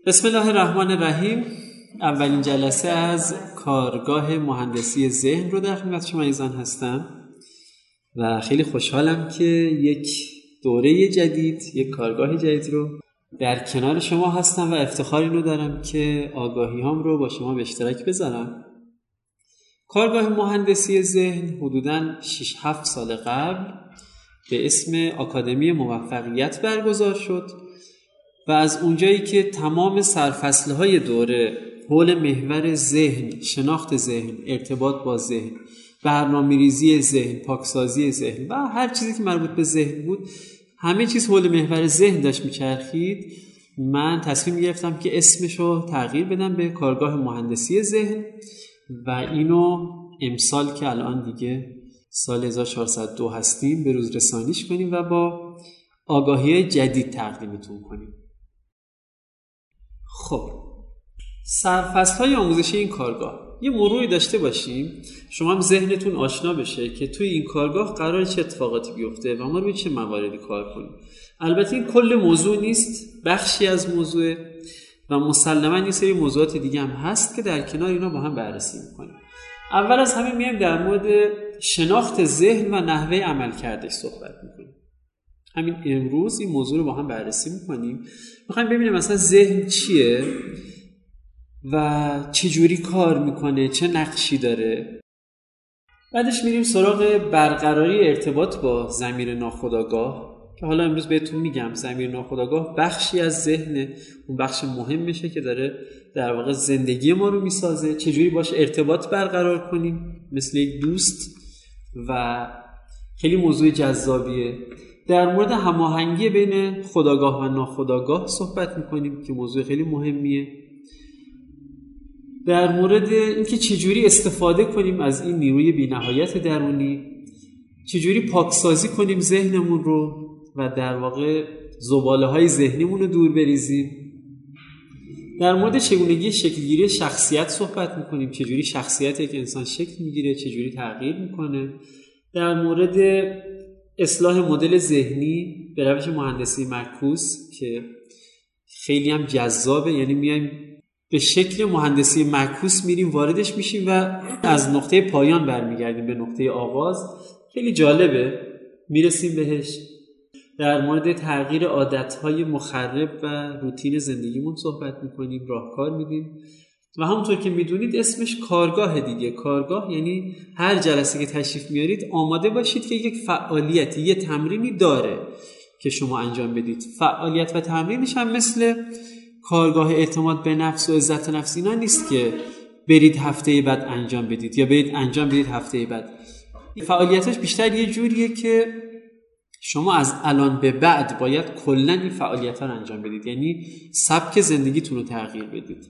بسم الله الرحمن الرحیم. اولین جلسه از کارگاه مهندسی ذهن رو در خدمت شما عزیزان هستم و خیلی خوشحالم که یک دوره جدید، یک کارگاه جدید رو در کنار شما هستم و افتخار اینو دارم که آگاهی هام رو با شما به اشتراک بذارم. کارگاه مهندسی ذهن حدوداً 6-7 سال قبل به اسم آکادمی موفقیت برگزار شد و از اونجایی که تمام سرفصل‌های دوره حول محور ذهن، شناخت ذهن، ارتباط با ذهن، برنامه‌ریزی ذهن، پاکسازی ذهن و هر چیزی که مربوط به ذهن بود، همه چیز حول محور ذهن داشت میچرخید، من تصمیم گرفتم که اسمشو تغییر بدم به کارگاه مهندسی ذهن و اینو امسال که الان دیگه سال 1402 هستیم به روز رسانیش کنیم و با آگاهی جدید تقدیمتون کنیم. خب، سرفصل‌های آموزشی این کارگاه یه مروری داشته باشیم، شما هم ذهنتون آشنا بشه که توی این کارگاه قراره چه اتفاقاتی بیفته و ما روی چه مواردی کار کنیم. البته این کل موضوع نیست، بخشی از موضوع و مسلماً یه سری موضوعات دیگه هم هست که در کنار اینا با هم بررسی می‌کنیم. اول از همه میایم در مورد شناخت ذهن و نحوه عمل کردش صحبت می‌کنیم. همین امروز این موضوع رو با هم بررسی می‌کنیم. می‌خوایم ببینیم مثلا ذهن چیه و چه جوری کار میکنه، چه نقشی داره. بعدش میریم سراغ برقراری ارتباط با ضمیر ناخودآگاه که حالا امروز بهتون میگم ضمیر ناخودآگاه بخشی از ذهنه، اون بخش مهمشه که داره در واقع زندگی ما رو میسازه. چه جوری باشه ارتباط برقرار کنیم مثل یک دوست و خیلی موضوع جذابیه. در مورد هماهنگی بین خودآگاه و ناخودآگاه صحبت میکنیم که موضوع خیلی مهمیه. در مورد اینکه چجوری استفاده کنیم از این نیروی بی‌نهایت درونی، چجوری پاکسازی کنیم ذهنمون رو و در واقع زباله‌های ذهنیمون رو دور بریزیم. در مورد چگونگی شکلگیری شخصیت صحبت می‌کنیم، چجوری شخصیت یک انسان شکل می‌گیره، چجوری تغییر می‌کنه. در مورد اصلاح مدل ذهنی به روش مهندسی معکوس که خیلی هم جذابه، یعنی میایم به شکل مهندسی معکوس میریم واردش میشیم و از نقطه پایان برمیگردیم به نقطه آغاز. خیلی جالبه، میرسیم بهش. در مورد تغییر عادتهای مخرب و روتین زندگیمون صحبت میکنیم، راهکار میدیم و همونطور که میدونید اسمش کارگاه دیگه. کارگاه یعنی هر جلسه که تشریف میارید آماده باشید که یک فعالیتی، یه تمرینی داره که شما انجام بدید. فعالیت و تمرینش هم مثل کارگاه اعتماد به نفس و عزت نفس اینا نیست که برید هفته بعد انجام بدید یا برید انجام بدید هفته بعد. فعالیتش بیشتر یه جوریه که شما از الان به بعد باید کلاً این فعالیت‌ها رو انجام بدید، یعنی سبک زندگیتون رو تغییر بدید.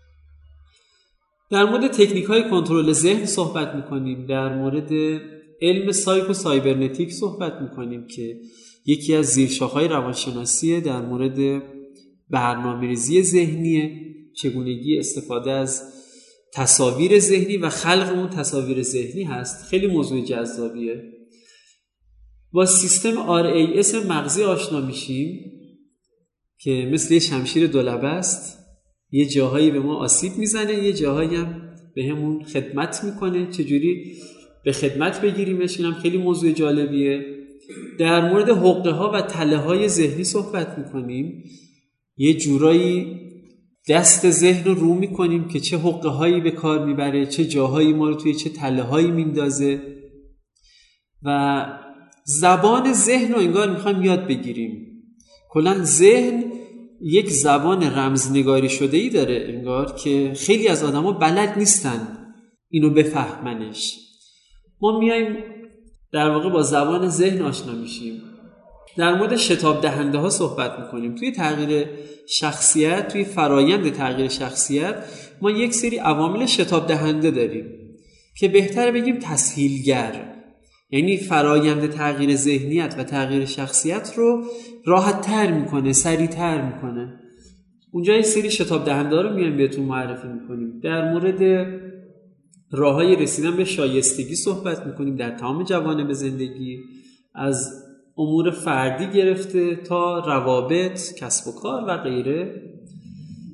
در مورد تکنیک‌های کنترل ذهن صحبت می‌کنیم، در مورد علم سایکو سایبرنتیک صحبت می‌کنیم که یکی از زیرشاخه‌های روانشناسیه. در مورد برنامه‌ریزی ذهنیه، چگونگی استفاده از تصاویر ذهنی و خلق اون تصاویر ذهنی هست. خیلی موضوع جذابیه. با سیستم RAS مغزی آشنا میشیم که مثل یه شمشیر دولبه است، یه جاهایی به ما آسیب میزنه، یه جاهایی هم به همون خدمت میکنه. چجوری به خدمت بگیریمش اینم خیلی موضوع جالبیه. در مورد حقه ها و تله های ذهنی صحبت میکنیم، یه جورایی دست ذهن رو میکنیم که چه حقه هایی به کار میبره، چه جاهایی ما رو توی چه تله هایی میندازه و زبان ذهن رو انگار میخوایم یاد بگیریم. کلاً ذهن یک زبان رمزنگاری شده ای داره انگار که خیلی از آدما بلد نیستن اینو بفهمنش. ما میایم در واقع با زبان ذهن آشنا میشیم. در مورد شتاب دهنده ها صحبت میکنیم. توی تغییر شخصیت، توی فرایند تغییر شخصیت ما یک سری عوامل شتاب دهنده داریم که بهتره بگیم تسهیلگر، یعنی فرایند تغییر ذهنیت و تغییر شخصیت رو راحت تر میکنه، سریع تر میکنه. اونجا یک سری شتاب دهنده ها رو میایم بهتون معرفی میکنیم. در مورد راههای رسیدن به شایستگی صحبت میکنیم در تمام جوانب زندگی، از امور فردی گرفته تا روابط، کسب و کار و غیره.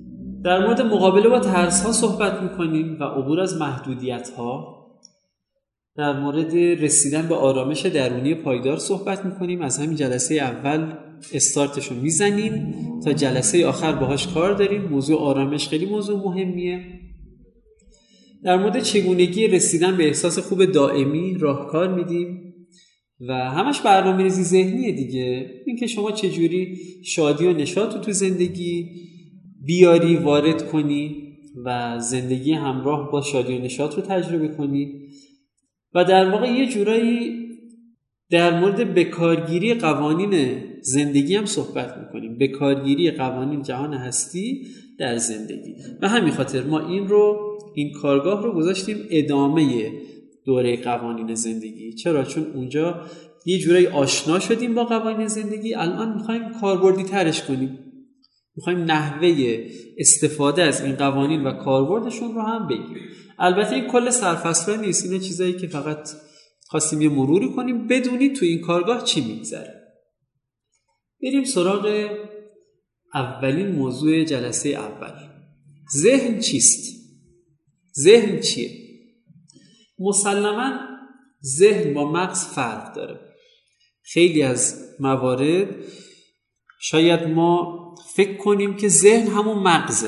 در مورد مقابله با ترس‌ها صحبت می‌کنیم و عبور از محدودیت‌ها. در مورد رسیدن به آرامش درونی پایدار صحبت می‌کنیم. از همین جلسه اول استارتشو میزنیم تا جلسه آخر باهاش کار داریم. موضوع آرامش خیلی موضوع مهمیه. در مورد چگونگی رسیدن به احساس خوب دائمی راهکار میدیم و همش برنامه‌ریزی ذهنیه دیگه. اینکه شما چجوری شادی و نشاط رو تو زندگی بیاری، وارد کنی و زندگی همراه با شادی و نشاط رو تجربه کنی و در واقع یه جورایی در مورد بکارگیری قوانین زندگی هم صحبت میکنیم. بکارگیری قوانین جهان هستی در زندگی. و همین خاطر ما این کارگاه رو گذاشتیم ادامه دوره قوانین زندگی. چرا؟ چون اونجا یه جورایی آشنا شدیم با قوانین زندگی. الان میخوایم کاربردی ترش کنیم. میخوایم نحوه استفاده از این قوانین و کاربردشون رو هم بگیم. البته این کل سرفصل نیست. اینا چیزایی که فقط خواستیم یه مروری کنیم بدونید تو این کارگاه چی میگذره. بریم سراغ اولین موضوع جلسه اول. ذهن چیست؟ ذهن چیه؟ مسلماً ذهن با مغز فرق داره. خیلی از موارد شاید ما فکر کنیم که ذهن همون مغزه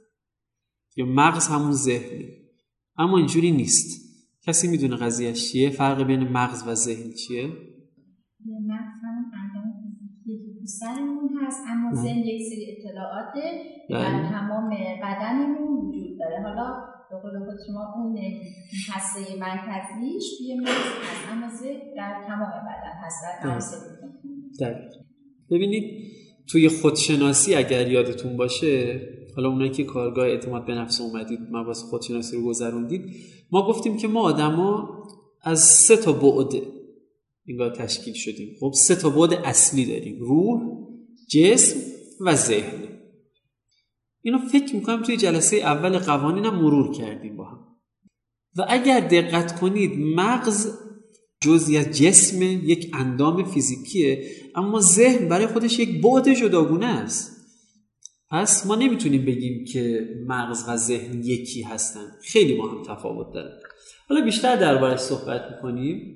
یا مغز همون ذهنه، اما اینجوری نیست. کسی میدونه قضیهش چیه؟ فرق بین مغز و ذهن چیه؟ مغز همون اندام فیزیکی که سرمون هست، اما ذهن یک سری اطلاعاته در تمام بدنمون وجود داره. حالا به قول خود شما اون هسته مرکزیش توی مغز هست، اما ذهن در تمام بدن هست، در تمام سلول. ببینید توی خودشناسی اگر یادتون باشه، حالا اونایی که کارگاه اعتماد به نفس اومدید مباحث خودشناسی رو گذروندید، ما گفتیم که ما آدما از 3 تا بعد انگار تشکیل شدیم. خب 3 تا بعد اصلی داریم: روح، جسم و ذهن. اینو فکر میکنم توی جلسه اول قوانینم مرور کردیم با هم. و اگر دقت کنید مغز جزئی از جسم، یک اندام فیزیکیه، اما ذهن برای خودش یک بعد جداگونه است. پس ما نمیتونیم بگیم که مغز و ذهن یکی هستن، خیلی با هم تفاوت دارن. حالا بیشتر دربارش صحبت میکنیم.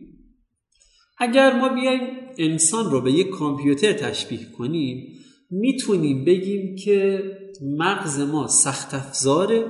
اگر ما بیایم انسان رو به یک کامپیوتر تشبیه کنیم، میتونیم بگیم که مغز ما سخت افزاره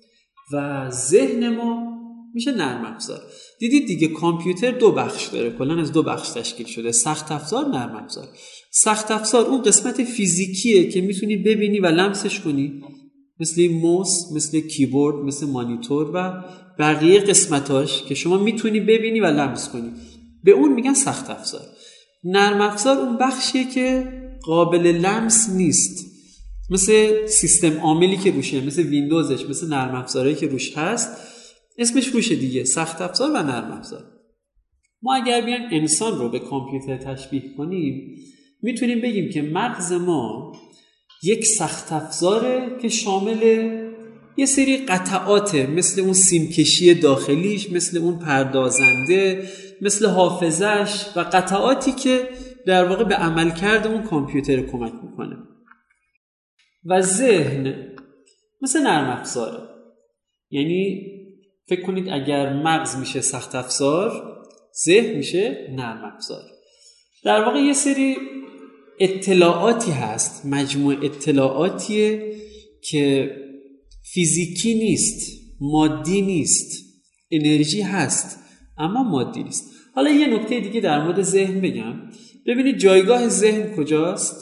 و ذهن ما میشه نرم افزار. دیدید دیگه کامپیوتر 2 بخش داره، کلاً از 2 بخش تشکیل شده: سخت افزار، نرم افزار. سخت افزار اون قسمت فیزیکیه که میتونی ببینی و لمسش کنی، مثل موس، مثل کیبورد، مثل مانیتور و بقیه قسمتاش که شما میتونی ببینی و لمس کنی. به اون میگن سخت افزار. نرم افزار اون بخشیه که قابل لمس نیست، مثل سیستم عاملی که روشه، مثل ویندوزش، مثل نرم افزارهایی که روش هست، اسمش روشه دیگه، سخت افزار و نرم افزار. ما اگر بیایم انسان رو به کامپیوتر تشبیه کنیم، میتونیم بگیم که مغز ما یک سخت افزاره که شامل یه سری قطعاته، مثل اون سیمکشی داخلیش، مثل اون پردازنده، مثل حافظش و قطعاتی که در واقع به عملکرد اون کامپیوتر کمک میکنه. و ذهن مثل نرم افزاره. یعنی فکر کنید اگر مغز میشه سخت افزار، ذهن میشه نرم افزار. در واقع یه سری اطلاعاتی هست، مجموعه اطلاعاتیه که فیزیکی نیست، مادی نیست. انرژی هست اما مادی نیست. حالا یه نکته دیگه در مورد ذهن بگم. ببینید جایگاه ذهن کجاست؟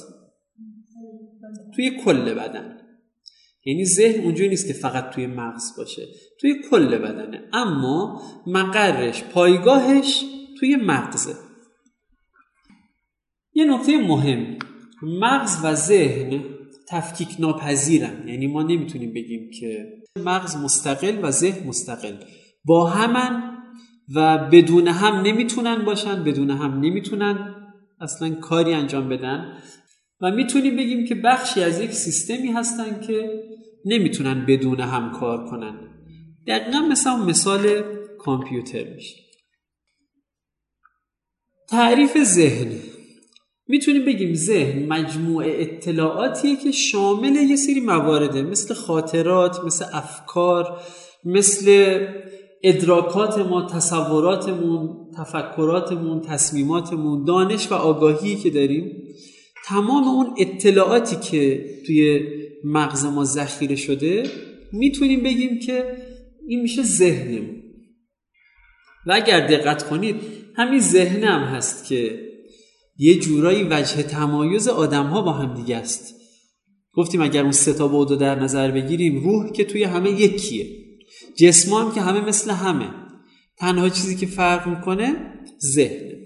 توی کل بدن. یعنی ذهن اونجوری نیست که فقط توی مغز باشه، توی کل بدنه، اما مقرش، پایگاهش توی مغزه. یه نکته مهم، مغز و ذهن تفکیک ناپذیرن. یعنی ما نمیتونیم بگیم که مغز مستقل و ذهن مستقل، با همن و بدون هم نمیتونن باشن، بدون هم نمیتونن اصلا کاری انجام بدن. و میتونیم بگیم که بخشی از یک سیستمی هستن که نمیتونن بدون هم کار کنن. دقیقا مثال کامپیوتر میشه. تعریف ذهن: میتونیم بگیم ذهن مجموعه اطلاعاتیه که شامل یه سری موارده، مثل خاطرات، مثل افکار، مثل ادراکات ما، تصوراتمون، تفکراتمون، تصمیماتمون، دانش و آگاهی که داریم. تمام اون اطلاعاتی که توی مغز ما ذخیره شده میتونیم بگیم که این میشه ذهنمون. و اگر دقت کنید همین ذهن هم هست که یه جورایی وجه تمایز آدم‌ها با هم دیگه است. گفتیم اگر اون 3 تا بعد رو در نظر بگیریم، روح که توی همه یکیه، جسم هم که همه مثل همه، تنها چیزی که فرق میکنه ذهنه.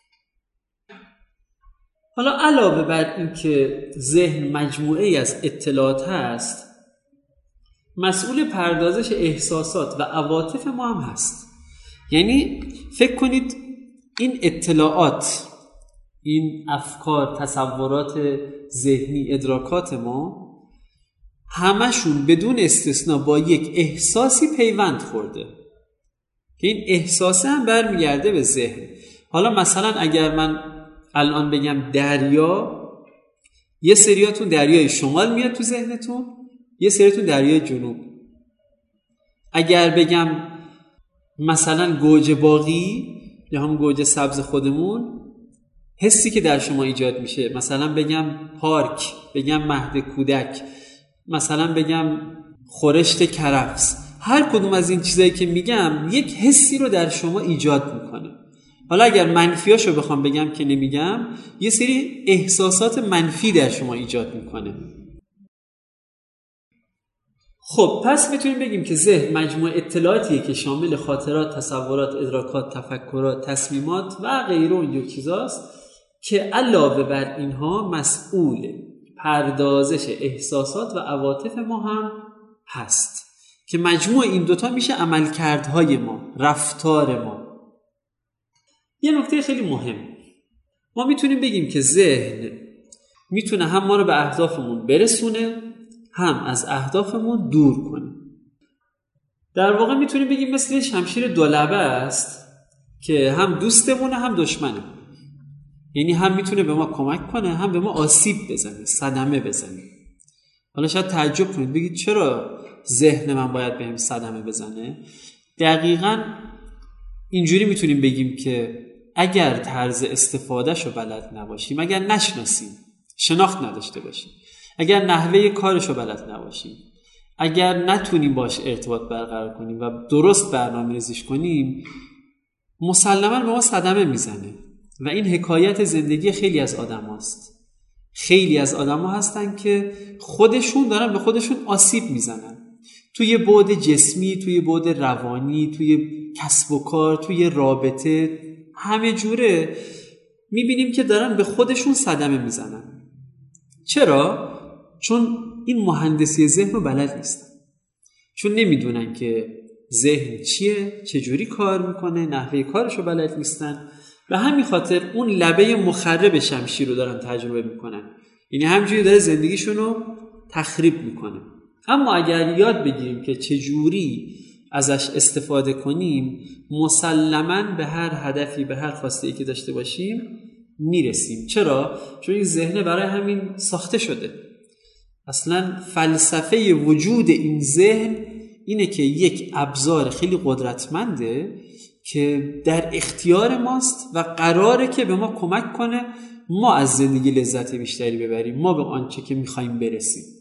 حالا علاوه بر این که ذهن مجموعه ای از اطلاعات هست، مسئول پردازش احساسات و عواطف ما هم هست. یعنی فکر کنید این اطلاعات، این افکار، تصورات ذهنی، ادراکات ما، همشون بدون استثنا با یک احساسی پیوند خورده که این احساسه هم برمیگرده به ذهن. حالا مثلا اگر من الان بگم دریا، یه سریاتون دریای شمال میاد تو ذهنتون، یه سریاتون دریای جنوب. اگر بگم مثلا گوجه باغی یا هم گوجه سبز خودمون، حسی که در شما ایجاد میشه، مثلا بگم پارک، بگم مهد کودک، مثلا بگم خورشت کرفس، هر کدوم از این چیزایی که میگم یک حسی رو در شما ایجاد میکنه. حالا اگر منفیاشو بخوام بگم که نمیگم، یه سری احساسات منفی در شما ایجاد میکنه. خب پس میتونیم بگیم که ذهن مجموعه اطلاعاتیه که شامل خاطرات، تصورات، ادراکات، تفکرات، تصمیمات و غیره اینجور چیزاست که علاوه بر اینها مسئول پردازش احساسات و عواطف ما هم هست که مجموع این دوتا میشه عملکردهای ما، رفتار ما. یه نکته خیلی مهم، ما میتونیم بگیم که ذهن میتونه هم ما رو به اهدافمون برسونه، هم از اهدافمون دور کنه. در واقع میتونیم بگیم مثل شمشیر دولبه است که هم دوستمونه هم دشمنه. یعنی هم میتونه به ما کمک کنه، هم به ما آسیب بزنه، صدمه بزنه. حالا شاید تعجب کنید، بگید چرا ذهن من باید بهم صدمه بزنه؟ دقیقاً اینجوری میتونیم بگیم که اگر طرز استفادهشو بلد نباشیم، اگر نشناسیم، شناخت نداشته باشیم، اگر نحوه کارشو بلد نباشیم، اگر نتونیم باش ارتباط برقرار کنیم و درست برنامه‌ریزیش کنیم، مسلماً به ما صدمه میزنه. و این حکایت زندگی خیلی از آدم هاست. خیلی از آدم ها هستن که خودشون دارن به خودشون آسیب میزنن، توی بعد جسمی، توی بعد روانی، توی کسب و کار، توی رابطه، همه جوره میبینیم که دارن به خودشون صدمه میزنن. چرا؟ چون این مهندسی ذهن رو بلد نیستن، چون نمیدونن که ذهن چیه، چجوری کار میکنه، نحوه کارش رو بلد نیستن. به همین خاطر اون لبه مخرب شمشیر رو دارن تجربه میکنن، یعنی همجوری داره زندگیشون رو تخریب میکنه. اما اگر یاد بگیریم که چجوری ازش استفاده کنیم، مسلماً به هر هدفی، به هر خواسته‌ای که داشته باشیم میرسیم. چرا؟ چون این ذهن برای همین ساخته شده. اصلا فلسفه وجود این ذهن اینه که یک ابزار خیلی قدرتمنده که در اختیار ماست و قراره که به ما کمک کنه ما از زندگی لذت بیشتری ببریم، ما به آنچه که میخوایم برسیم.